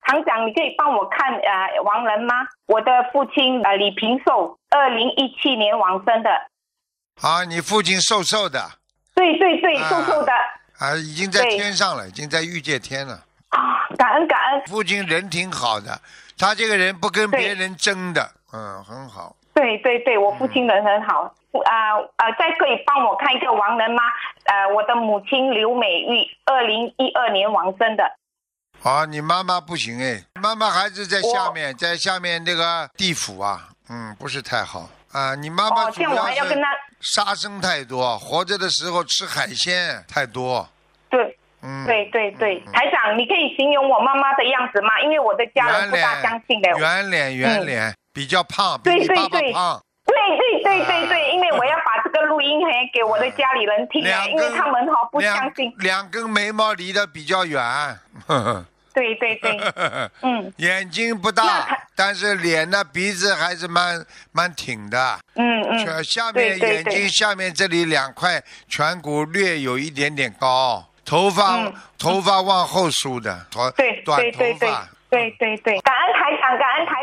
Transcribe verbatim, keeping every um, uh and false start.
堂长，你可以帮我看呃亡人吗？我的父亲呃李平寿，二零一七年往生的。 啊，你父亲瘦瘦的。 对对对， 啊、 瘦瘦的。 啊，已经在天上了，已经在欲界天了。 啊，感恩感恩。 父亲人挺好的，他这个人不跟别人争的，嗯，很好。 对对对，我父亲人很好。啊、嗯、呃，再可以帮我看一个亡人吗？呃，我的母亲刘美玉，二零一二年往生的。 啊，你妈妈不行哎，妈妈还是在下面，在下面那个地府啊，嗯，不是太好啊。你妈妈主要是杀生太多，活着的时候吃海鲜太多。 对，嗯，对对对，嗯、台长，你可以形容我妈妈的样子吗？因为我的家人不大相信的。 圆脸，圆脸，嗯、比较胖，比你爸爸胖。 对对对对对，因为我要把这个录音还给我的家里人听，因为他们好不相信。 两根眉毛离得比较远。呵呵对对对，嗯， 眼睛不大，但是脸呢，鼻子还是蛮蛮挺的。 嗯嗯， 下面眼睛下面这里两块颧骨略有一点点高，头发、嗯、头发往后梳的，头对短头发。 对对对，感恩台长，感恩台